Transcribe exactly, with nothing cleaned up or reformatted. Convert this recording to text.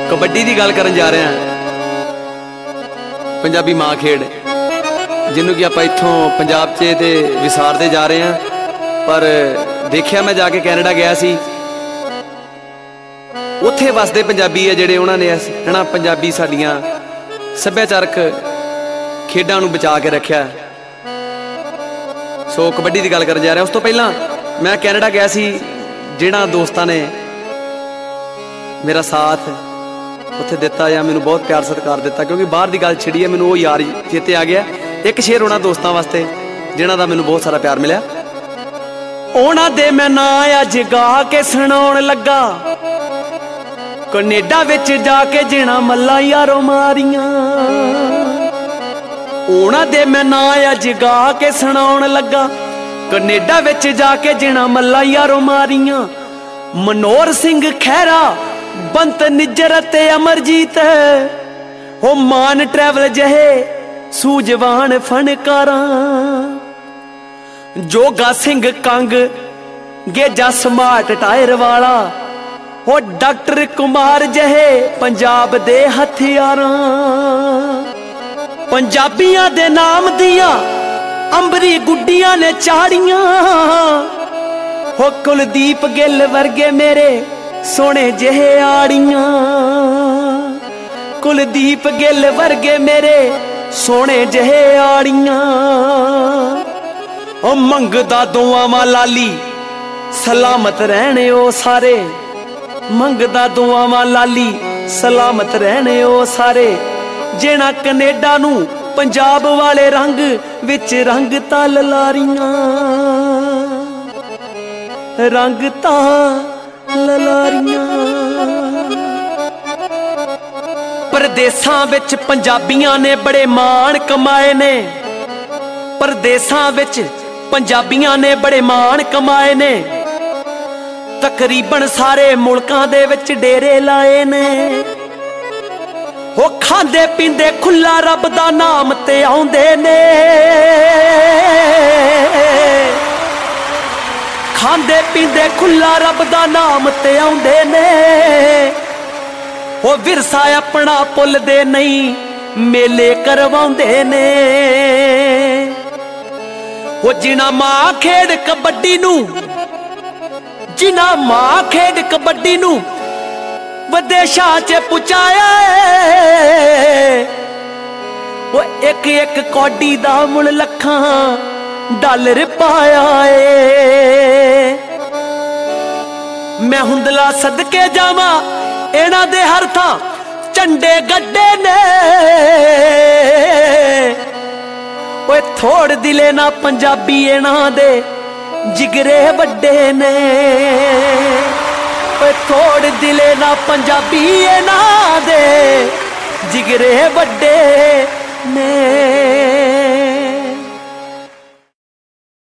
कबड्डी की गल करन जा रहे हैं। पंजाबी मां खेड जिन्हों कि आप इत्थों पंजाब च ते विसारते जा रहे हैं। पर देखिया मैं जाके कैनेडा गया सी, उत्थे वसदे पंजाबी है जिहड़े उन्होंने है ना पंजाबी साडियां सभ्याचारक खेडां नूं बचा के रखिया। सो कबड्डी की गल करन जा रहा। उस तो पहला मैं कैनेडा गया सी, जिन्हां दोस्तां ने मेरा साथ उत्थे दिता या मैनूं बहुत प्यार सत्कार दिता, क्योंकि बाहर की गल छिड़ी है मैनूं वो यार चेते आ गया। एक शेर उन्हां दोस्तां वास्ते जिन्हां दा मैनूं बहुत सारा प्यार मिलिया। उन्हां दे मैं नां अज गा के सुणाउण लगा, कनेडा विच जाके जिणा मल्ला यारों मारियां। उन्हां दे मैं नां अज गा के सुणाउण लगा, कनेडा विच जाके जिणा मल्ला यारों मारियां। मनोहर सिंह खैरा, बंत निज्जर ते अमरजीत, हो मान ट्रैवल जहे सूझवान फनकारां। जोगा सिंह कंग गेजा स्मार्ट टायर वाला, हो डॉक्टर कुमार जहे पंजाब दे हथियारां। पंजाबियां दे नाम दियां अंबरी गुड्डियां ने चाड़ियां, हो कुलदीप गिल वर्गे मेरे सोने जहे आड़ियां। कुलदीप गिल वर्गे मेरे सोने जहे आड़ियां। ओ मंगदा दुआवां लाली सलामत रहने ओ सारे, मंगदा दुआवां लाली सलामत रहने ओ सारे। जेना कनेडा नू पंजाब वाले रंग विच रंग ता ललारियां, रंग ता ललारियां। परदेसां विच पंजाबियां ने बड़े मान कमाए ने, परदेसां विच पंजाबियां ने बड़े मान कमाए ने। तकरीबन सारे मुल्कां दे विच डेरे लाए ने, हो खांदे पींदे खुला रब दा नाम ते आउंदे ने। खांदे पींदे खुला रब दा नाम ते आउंदे ने, हो विरसा अपना भुलदे नहीं मेले करवाउंदे ने। हो जिना मां खेड कबड्डी नू, जिना मां खेड कबड्डी नू विदेशां च पुचाया, वो एक एक कौडी दा मुल लखां डॉलर पाया है। मैं हुंदला सदके जावां इन्हां दे हर थां झंडे गड्डे ने। ओए थोड़ दिले ना पंजाबी इन्हां दे जिगरे वड्डे ने। ओए थोड़ दिले ना पंजाबी इन्हां दे जिगरे वड्डे ने।